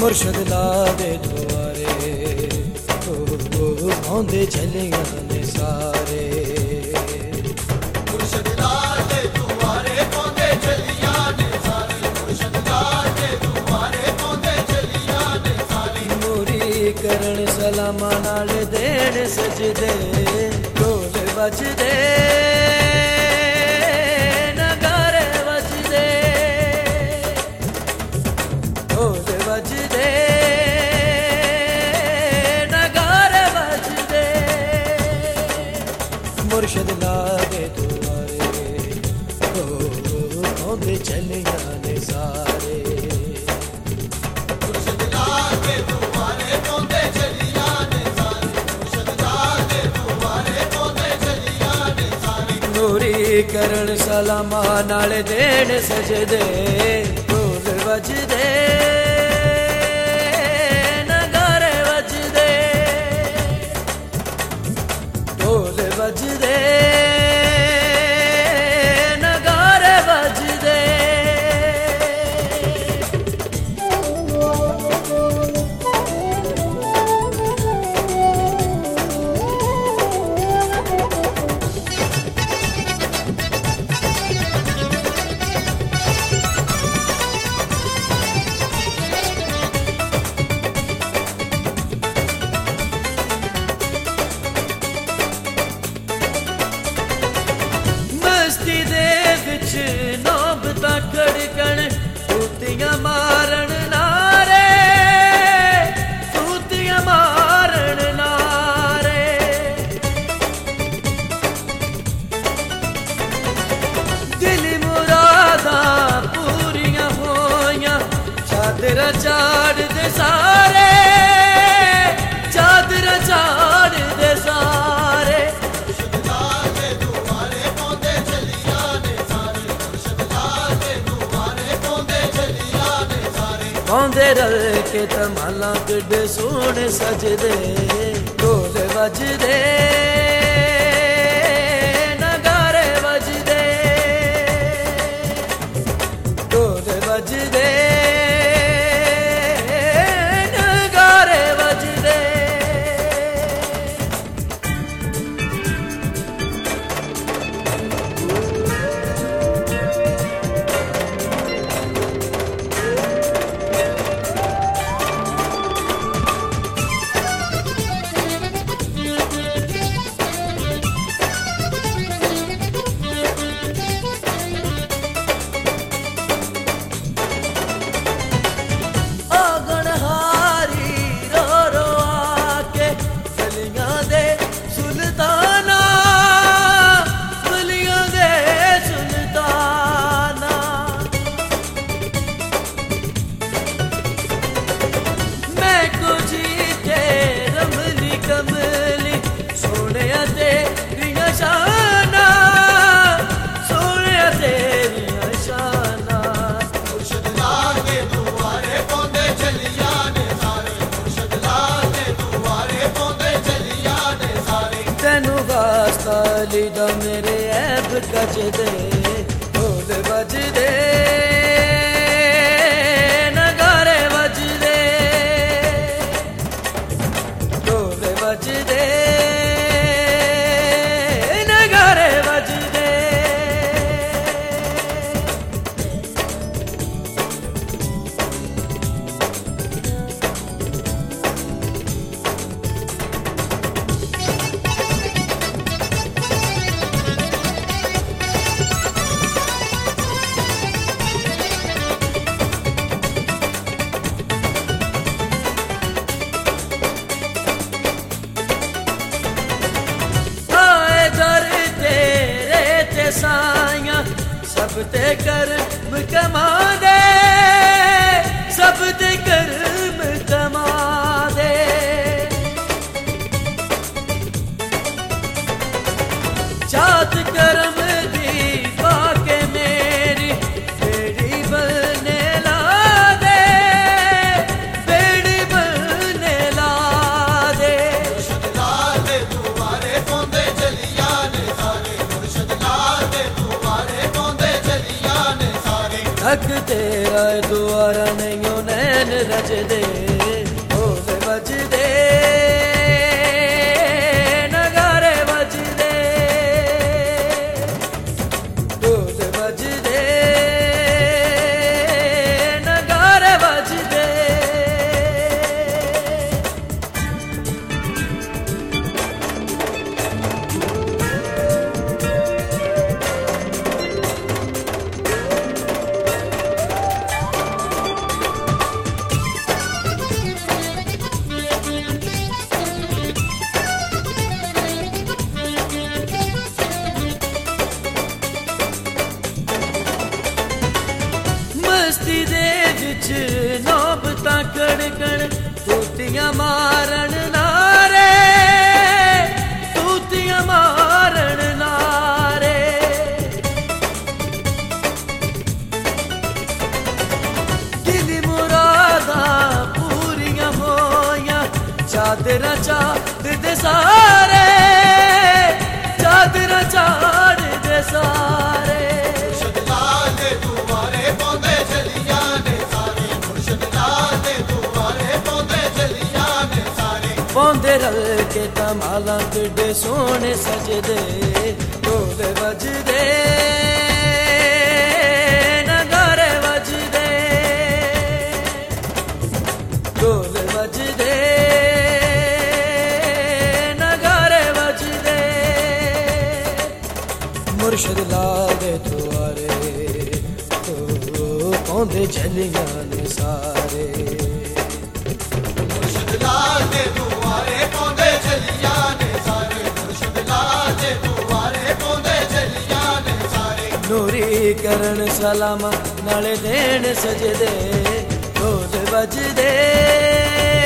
मुर्शद ला दे दुआरे आंदे चलियां ने सारे। मुर्शद ला दे दुआरे आंदे चलियां ने सारे। मुर्शद ला दे दुआरे आंदे चलियां ने सारे। नूरी करण सलामा नाल देण सजदे ढोल बजदे नगारे बजदे ढोल बजदे नगारे बजदे। मुर्शद ला दे दुआरे आंदे चलियां ने सारे। मुर्शद ला दे दुआरे आंदे चलियां ने सारे। मुर्शद ला दे दुआरे आंदे चलियां ने सारे। नूरी करण सलामा नाल देण सजदे ढोल बजदे नगारे बजदे ढोल बजदे नगारे बजदे। मस्ती दे विच नौबतां खड़कण तूतियां मारन नारे तूतियां मारन नारे। दिल मुरादां पूरियां होइयां चादर चाड़ दे सारे चादर चाड़ दे सारे। मुर्शद ला दे दुआरे आंदे चलियां ने सारे। मुर्शद ला दे दुआरे आंदे चलियां ने सारे। आंदे रल के तमाला किड्डे सोहणे सजदे ढोल बजदे नगारे बजदे ढोल बजदे नगारे बजदे। आंगनहारी रो रो आके गलियां दे सुल्ताना गलियां दे सुल्ताना। मैं कुछ ते रमली कमली सोने तेरियां शाना सोने तेरियां शाना। मुर्शद ला दे दुआरे आंदे चलियां ने सारे। मुर्शद ला दे दुआरे आंदे चलियां ने सारे। तेनू वास्ता लीदा मेरे ऐब कजदे ढोल बजदे नगारे बजदे ढोल बजदे नगारे बजदे। आए दर तेरे ते साइयां सब ते कर्म कमा दे सब ते कर्म कमा दे। जात कर्म दी पाके मेरी बेड़ी बनने ला दे बेड़ी बनने ला दे। मुर्शद ला दे दुआरे आंदे चलियां ने सारे। मुर्शद ला दे दुआरे आंदे चलियां ने सारे। थक तेरा दुआरा नहीं नैन रजदे ढोल बजदे नगारे बजदे ढोल बजदे नगारे बजदे मस्ती दे विच नौबतां कड़कण तूतियां मारन नारे तूतियां मारन नारे दिल मुरादां पूरियां होइयां चादरां चाढ़ दे सारे चादरां चाढ़ दे सारे पौंदे रल के तमाला किड्डे सोने सजदे ढोल बजदे नगारे बजदे ढोल बजदे नगारे बजदे मुर्शद लाल दे दुआरे तो पौंदे चलियां ने सारे लाल दे दुआरे पौंदे चलियां ने सारे मुर्शद लाल दे दुआरे पौंदे चलियां ने सारे नूरी करण सलाम नाले देन सजदे ढोल बजदे